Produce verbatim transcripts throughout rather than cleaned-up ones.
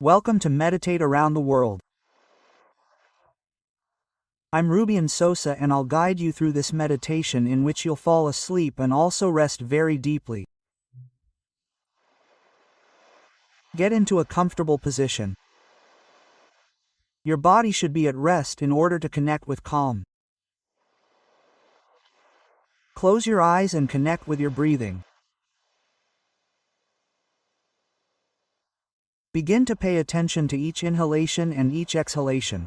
Welcome to Meditate Around the World. I'm Rubian Sosa and I'll guide you through this meditation in which you'll fall asleep and also rest very deeply. Get into a comfortable position. Your body should be at rest in order to connect with calm. Close your eyes and connect with your breathing. Begin to pay attention to each inhalation and each exhalation.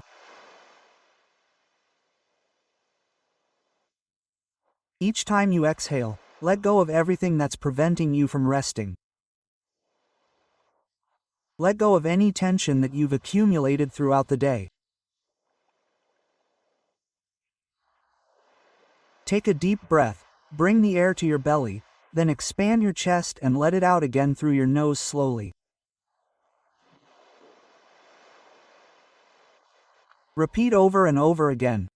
Each time you exhale, let go of everything that's preventing you from resting. Let go of any tension that you've accumulated throughout the day. Take a deep breath, bring the air to your belly, then expand your chest and let it out again through your nose slowly. Repeat over and over again.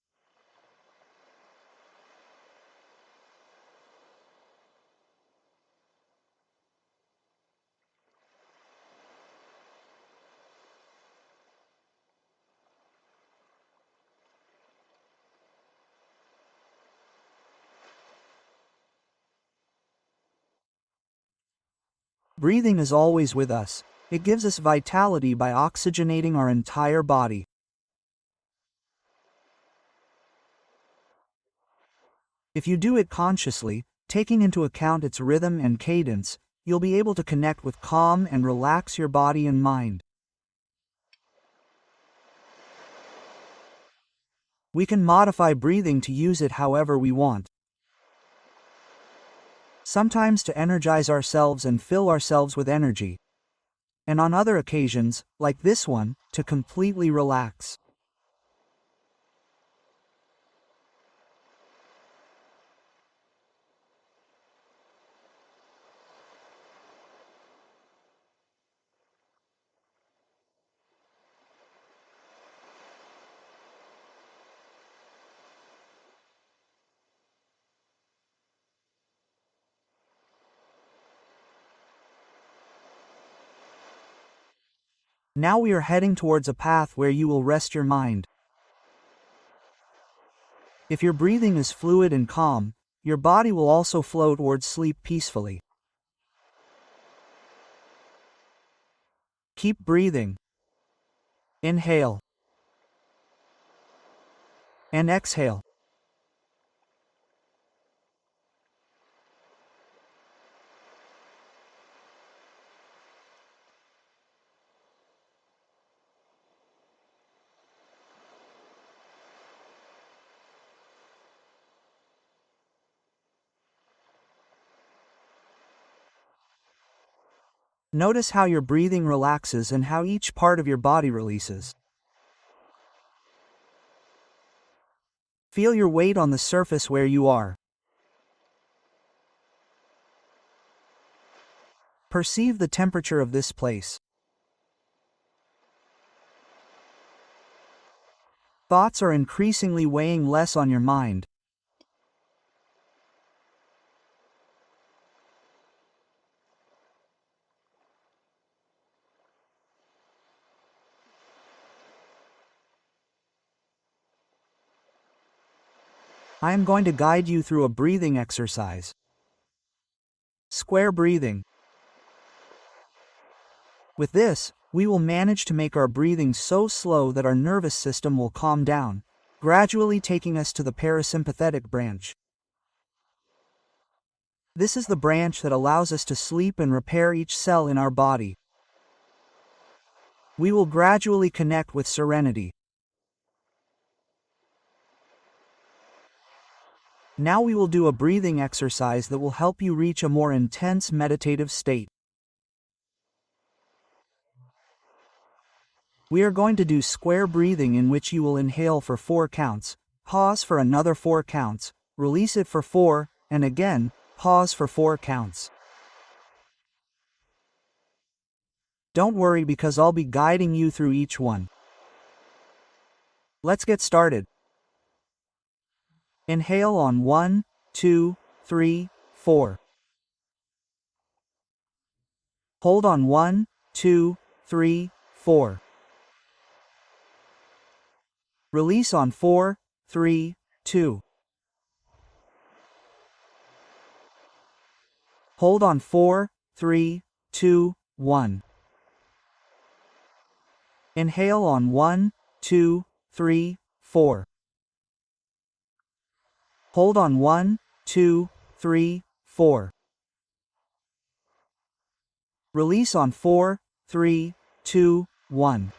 Breathing is always with us. It gives us vitality by oxygenating our entire body. If you do it consciously, taking into account its rhythm and cadence, you'll be able to connect with calm and relax your body and mind. We can modify breathing to use it however we want. Sometimes to energize ourselves and fill ourselves with energy. And on other occasions, like this one, to completely relax. Now we are heading towards a path where you will rest your mind. If your breathing is fluid and calm, your body will also flow towards sleep peacefully. Keep breathing. Inhale. And exhale. Notice how your breathing relaxes and how each part of your body releases. Feel your weight on the surface where you are. Perceive the temperature of this place. Thoughts are increasingly weighing less on your mind. I am going to guide you through a breathing exercise. Square breathing. With this, we will manage to make our breathing so slow that our nervous system will calm down, gradually taking us to the parasympathetic branch. This is the branch that allows us to sleep and repair each cell in our body. We will gradually connect with serenity. Now we will do a breathing exercise that will help you reach a more intense meditative state. We are going to do square breathing in which you will inhale for four counts, pause for another four counts, release it for four, and again, pause for four counts. Don't worry because I'll be guiding you through each one. Let's get started. Inhale on one, two, three, four. Hold on one, two, three, four. Release on four, three, two. Hold on four, three, two, one. Inhale on one, two, three, four. Hold on one, two, three, four. Release on four, three, two, one.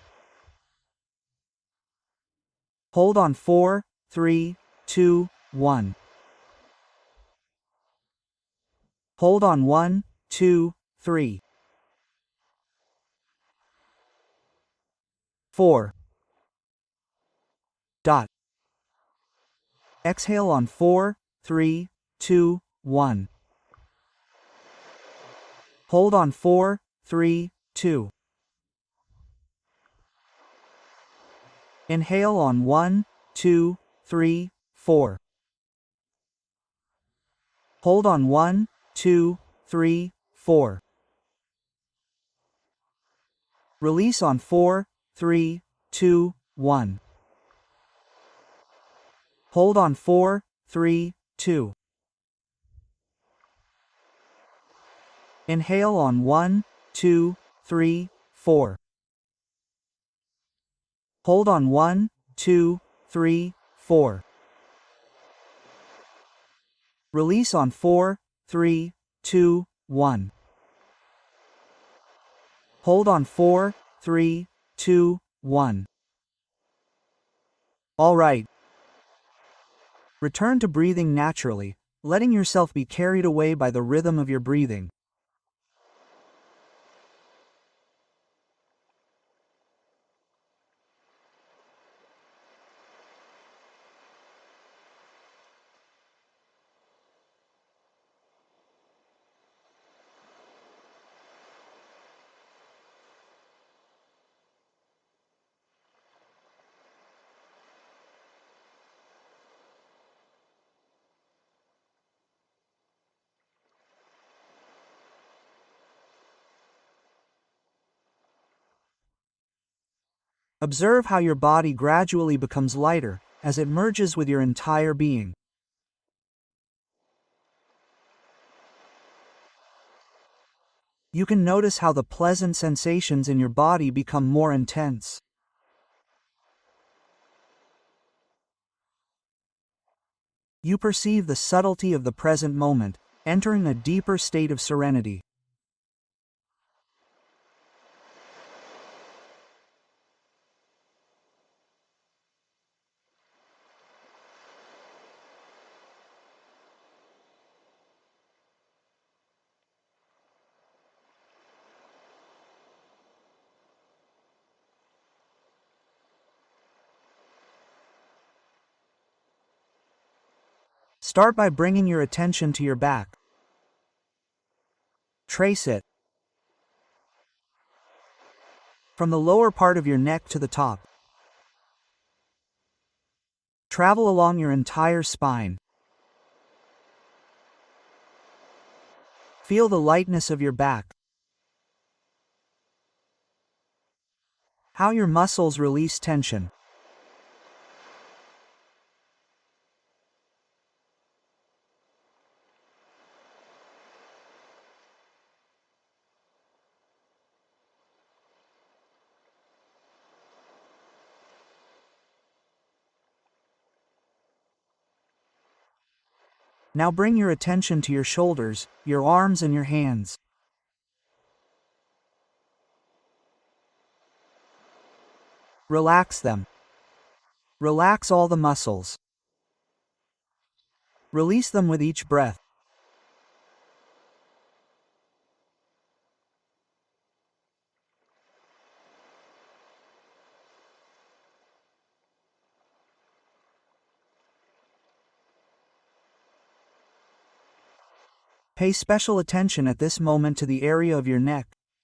Hold on four, three, two, one. Hold on one, two, three. four. Dot. Exhale on four, three, two, one. Hold on four, three, two. Inhale on one, two, three, four. Hold on one, two, three, four. Release on four, three, two, one. Hold on four, three, two. Inhale on one, two, three, four. Hold on one, two, three, four. Release on four, three, two, one. Hold on four, three, two, one. All right. Return to breathing naturally, letting yourself be carried away by the rhythm of your breathing. Observe how your body gradually becomes lighter as it merges with your entire being. You can notice how the pleasant sensations in your body become more intense. You perceive the subtlety of the present moment, entering a deeper state of serenity. Start by bringing your attention to your back. Trace it from the lower part of your neck to the top. Travel along your entire spine. Feel the lightness of your back. How your muscles release tension. Now bring your attention to your shoulders, your arms and your hands. Relax them. Relax all the muscles. Release them with each breath. Pay special attention at this moment to the area of your neck.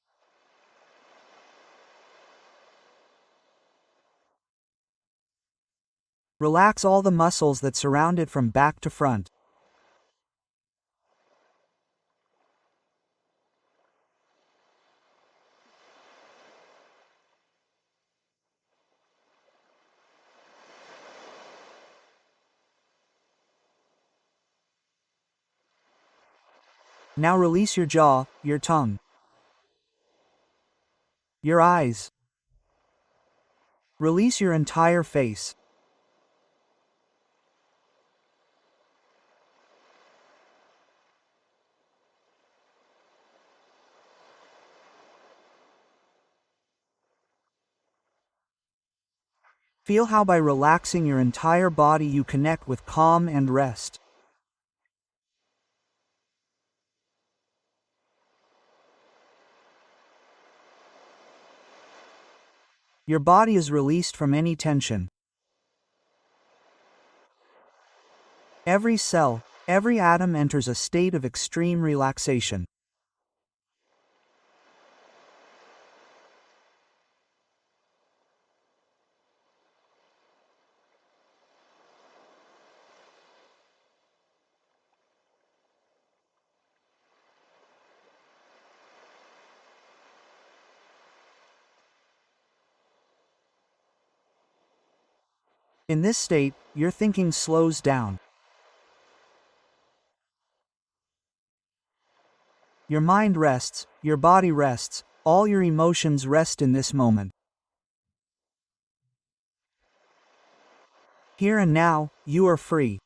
Relax all the muscles that surround it from back to front. Now release your jaw, your tongue, your eyes. Release your entire face. Feel how by relaxing your entire body you connect with calm and rest. Your body is released from any tension. Every cell, every atom enters a state of extreme relaxation. In this state, your thinking slows down. Your mind rests, your body rests, all your emotions rest in this moment. Here and now, you are free.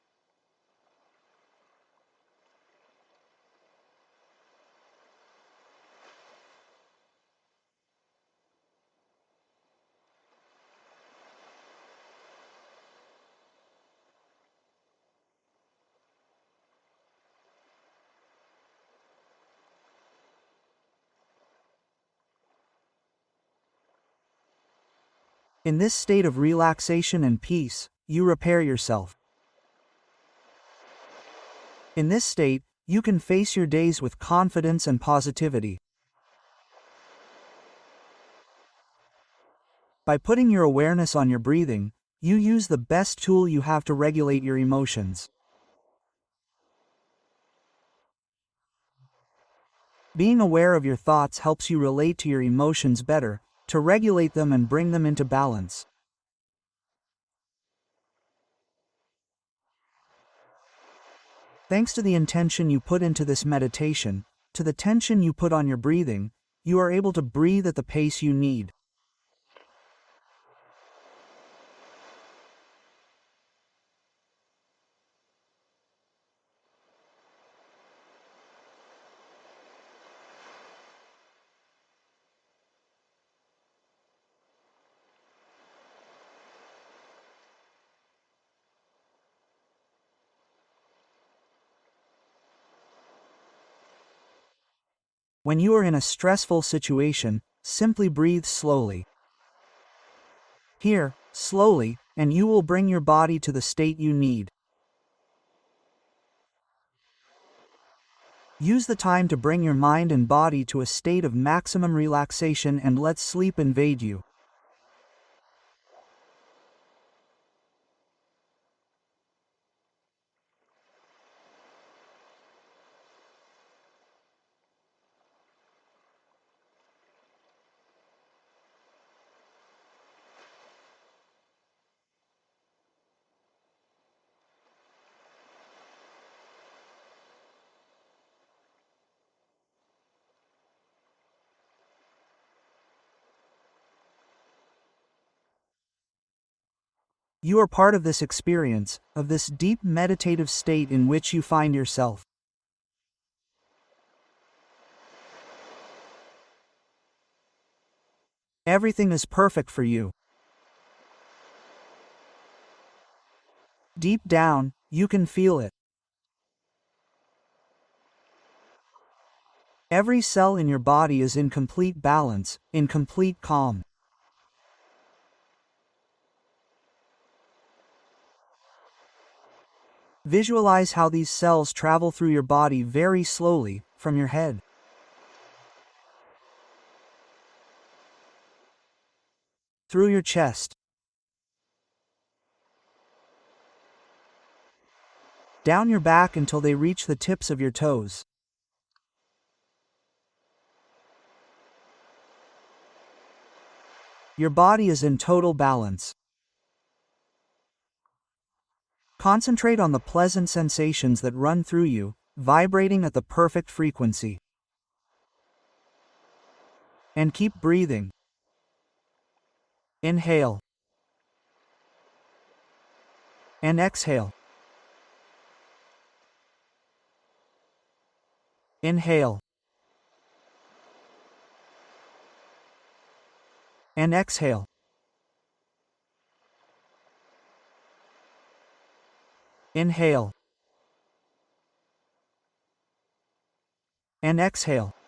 In this state of relaxation and peace, you repair yourself. In this state, you can face your days with confidence and positivity. By putting your awareness on your breathing, you use the best tool you have to regulate your emotions. Being aware of your thoughts helps you relate to your emotions better, to regulate them and bring them into balance. Thanks to the intention you put into this meditation, to the tension you put on your breathing, you are able to breathe at the pace you need. When you are in a stressful situation, simply breathe slowly. Here, slowly, and you will bring your body to the state you need. Use the time to bring your mind and body to a state of maximum relaxation and let sleep invade you. You are part of this experience, of this deep meditative state in which you find yourself. Everything is perfect for you. Deep down, you can feel it. Every cell in your body is in complete balance, in complete calm. Visualize how these cells travel through your body very slowly, from your head, through your chest, down your back until they reach the tips of your toes. Your body is in total balance. Concentrate on the pleasant sensations that run through you, vibrating at the perfect frequency. And keep breathing. Inhale. And exhale. Inhale. And exhale. Inhale. And exhale.